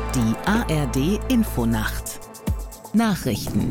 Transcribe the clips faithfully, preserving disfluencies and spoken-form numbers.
Die A R D Infonacht Nachrichten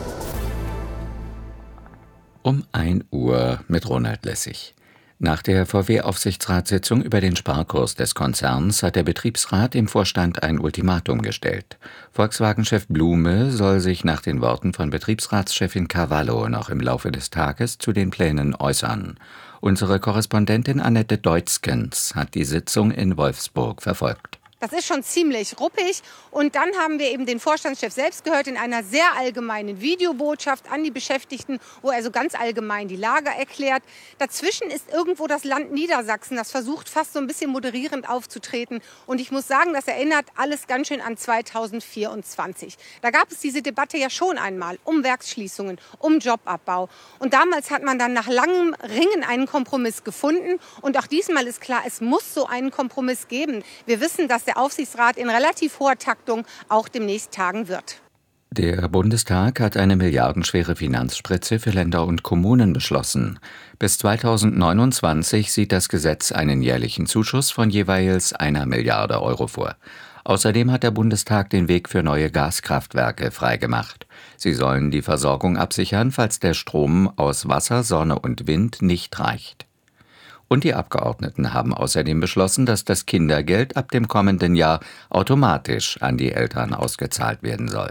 Um ein Uhr mit Ronald Lessig. Nach der V W-Aufsichtsratssitzung über den Sparkurs des Konzerns hat der Betriebsrat dem Vorstand ein Ultimatum gestellt. Volkswagen-Chef Blume soll sich nach den Worten von Betriebsratschefin Cavallo noch im Laufe des Tages zu den Plänen äußern. Unsere Korrespondentin Annette Deutzkens hat die Sitzung in Wolfsburg verfolgt. Das ist schon ziemlich ruppig. Und dann haben wir eben den Vorstandschef selbst gehört in einer sehr allgemeinen Videobotschaft an die Beschäftigten, wo er so ganz allgemein die Lage erklärt. Dazwischen ist irgendwo das Land Niedersachsen, das versucht fast so ein bisschen moderierend aufzutreten. Und ich muss sagen, das erinnert alles ganz schön an zweitausendvierundzwanzig. Da gab es diese Debatte ja schon einmal um Werksschließungen, um Jobabbau. Und damals hat man dann nach langem Ringen einen Kompromiss gefunden. Und auch diesmal ist klar, es muss so einen Kompromiss geben. Wir wissen, dass der Aufsichtsrat in relativ hoher Taktung auch demnächst tagen wird. Der Bundestag hat eine milliardenschwere Finanzspritze für Länder und Kommunen beschlossen. Bis zweitausendneunundzwanzig sieht das Gesetz einen jährlichen Zuschuss von jeweils einer Milliarde Euro vor. Außerdem hat der Bundestag den Weg für neue Gaskraftwerke freigemacht. Sie sollen die Versorgung absichern, falls der Strom aus Wasser, Sonne und Wind nicht reicht. Und die Abgeordneten haben außerdem beschlossen, dass das Kindergeld ab dem kommenden Jahr automatisch an die Eltern ausgezahlt werden soll.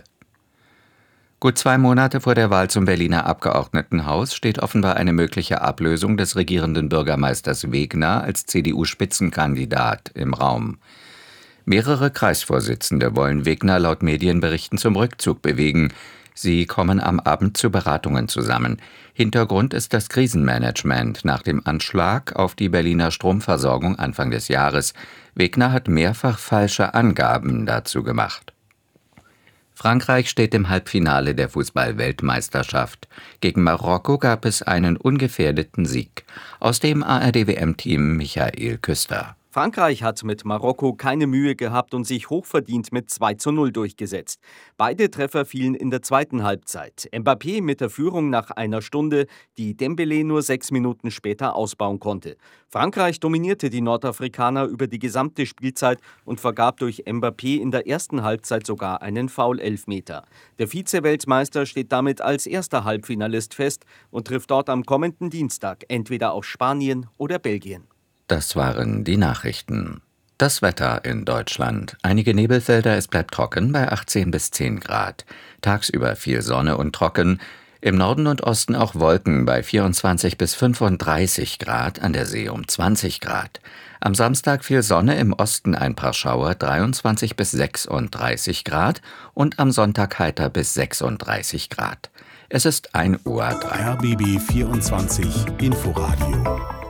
Gut zwei Monate vor der Wahl zum Berliner Abgeordnetenhaus steht offenbar eine mögliche Ablösung des regierenden Bürgermeisters Wegner als C D U-Spitzenkandidat im Raum. Mehrere Kreisvorsitzende wollen Wegner laut Medienberichten zum Rückzug bewegen. Sie kommen am Abend zu Beratungen zusammen. Hintergrund ist das Krisenmanagement nach dem Anschlag auf die Berliner Stromversorgung Anfang des Jahres. Wegner hat mehrfach falsche Angaben dazu gemacht. Frankreich steht im Halbfinale der Fußball-Weltmeisterschaft. Gegen Marokko gab es einen ungefährdeten Sieg. Aus dem A R D W M-Team Michael Küster. Frankreich hat mit Marokko keine Mühe gehabt und sich hochverdient mit zwei zu null durchgesetzt. Beide Treffer fielen in der zweiten Halbzeit. Mbappé mit der Führung nach einer Stunde, die Dembélé nur sechs Minuten später ausbauen konnte. Frankreich dominierte die Nordafrikaner über die gesamte Spielzeit und vergab durch Mbappé in der ersten Halbzeit sogar einen Foul-Elfmeter. Der Vize-Weltmeister steht damit als erster Halbfinalist fest und trifft dort am kommenden Dienstag entweder auf Spanien oder Belgien. Das waren die Nachrichten. Das Wetter in Deutschland. Einige Nebelfelder, es bleibt trocken bei achtzehn bis zehn Grad. Tagsüber viel Sonne und trocken. Im Norden und Osten auch Wolken bei vierundzwanzig bis fünfunddreißig Grad, an der See um zwanzig Grad. Am Samstag viel Sonne, im Osten ein paar Schauer, dreiundzwanzig bis sechsunddreißig Grad und am Sonntag heiter bis sechsunddreißig Grad. Es ist ein Uhr drei. R B B vierundzwanzig Inforadio